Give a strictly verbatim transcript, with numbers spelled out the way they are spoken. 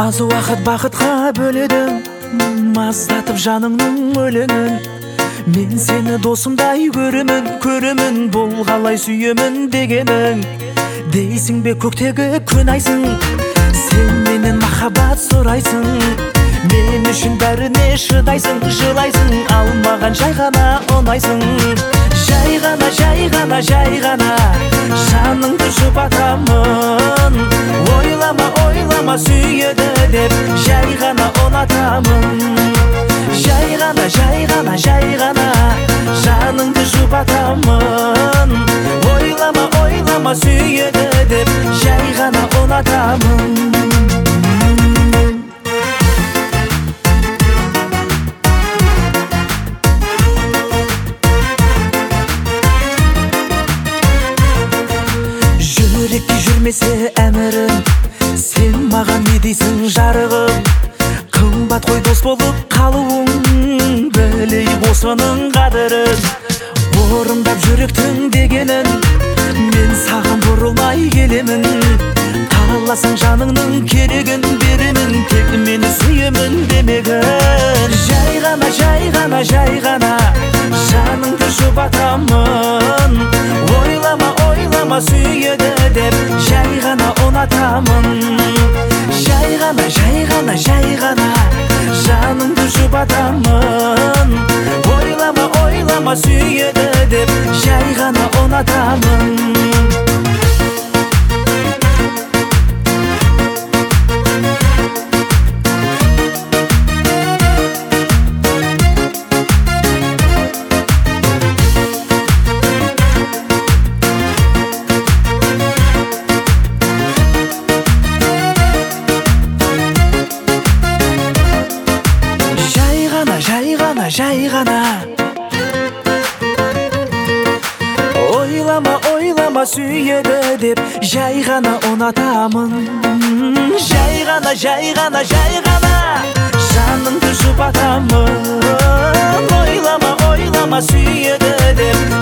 Аз уақыт бақытқа бөледім, маздатып жаныңның өлеңін. Мен сені досымдай көремін, көремін, бұл қалай сүйемін дегенің. Дейсің бе көктегі күн айсың, сен менен махаббат сұрайсың. Мен үшін бәріне шыдайсың, жылайсың, ал маған жай ғана ұнайсың. Жай ғана, жай ғана, жай ғана жаныңды жұбатамын. Ойлама, ойлама, сүйеді деп жай ғана ұнатамын. Жай ғана, жай ғана, жай ғана жаныңды жұбатамын. Ойлама, ойлама, сүйеді деп жай ғана ұнатамын. Жүректе жүрмесе әмірім, сен маған не дейсің жарығым? Қымбат қой дос болып қалуың, білейік осының қадірін. Орындап жүректің дегенін, мен саған бұрылмай келемін. Қаласаң жаныңның керегін беремін, тек мені сүйемін демегін. Жай ғана, жай ғана, жай ғана жаныңды жұбатамын. Ойлама, ойлама, сүйеді деп жай ғана ұнатамын. Жай ғана, жай ғана, жай ғана жаныңды жұбатамын. Ойлама, ойлама, сүйеді деп жай ғана ұнатамын. Жай ғана ойлама, ойлама, сүйеді деп жай ғана ұнатамын. Жай ғана, жай ғана, жай ғана жаныңды жұбатамын. Ойлама, ойлама, сүйеді деп